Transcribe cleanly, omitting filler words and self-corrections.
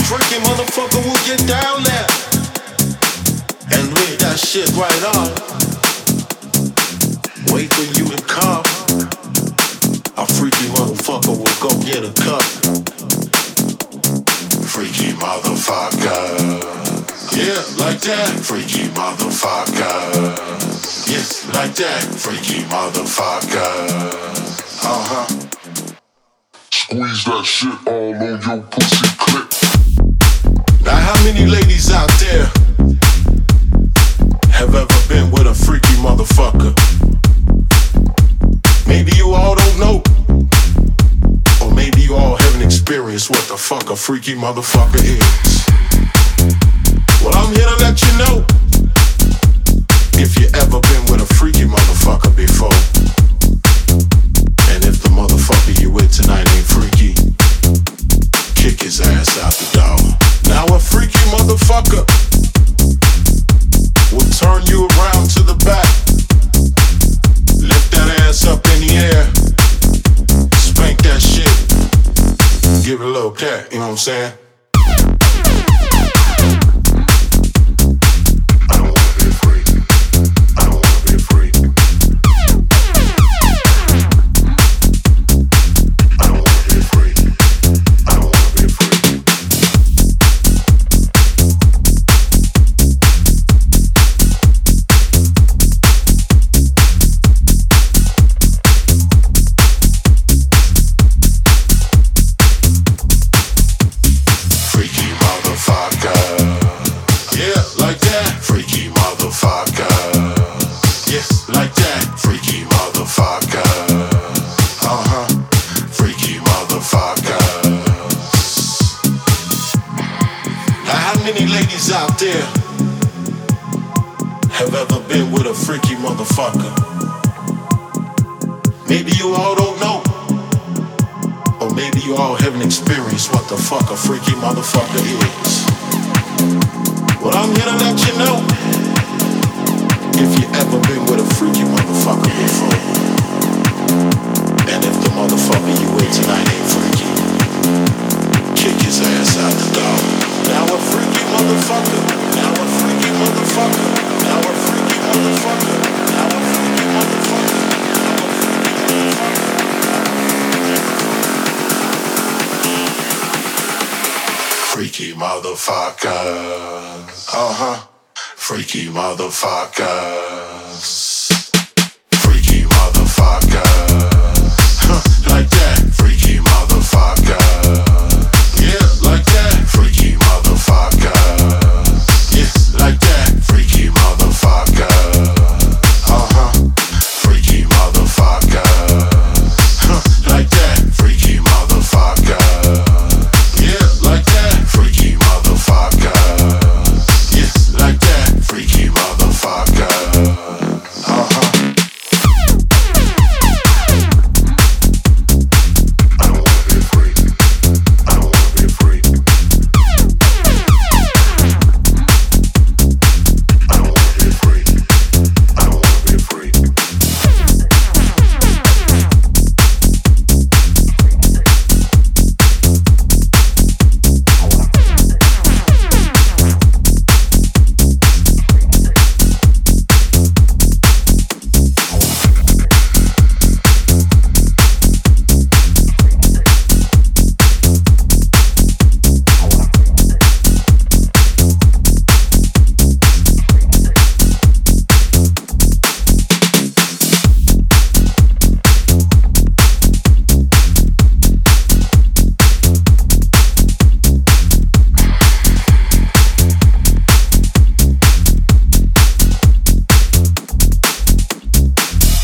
Freaky motherfucker will get down there and leave that shit right on. Wait till you to come. A freaky motherfucker will go get a cup. Freaky motherfucker. Yeah, like that. Freaky motherfucker. Yes, like that. Freaky motherfucker. Squeeze that shit all on your pussy clip. Now how many ladies out there have ever been with a freaky motherfucker? Maybe you all don't know, or maybe you all haven't experienced what the fuck a freaky motherfucker is. Well, I'm here to let you know, if you ever been with a freaky motherfucker before, and if the motherfucker you with tonight ain't freaky, kick his ass out the door. Now a freaky motherfucker will turn you around to the back, lift that ass up in the air, spank that shit, give it a little cat, you know what I'm saying? Out there have ever been with a freaky motherfucker? Maybe you all don't know, or maybe you all haven't experienced what the fuck a freaky motherfucker is. Well, I'm here to let you know, if you ever been with a freaky motherfucker before, and if the motherfucker you with tonight ain't freaky, kick his ass out the door. Now a freaky motherfucker. Now a freaky motherfucker. Now a freaky motherfucker. Now a freaky motherfucker. Freaky motherfuckers. Uh-huh. Freaky motherfuckers.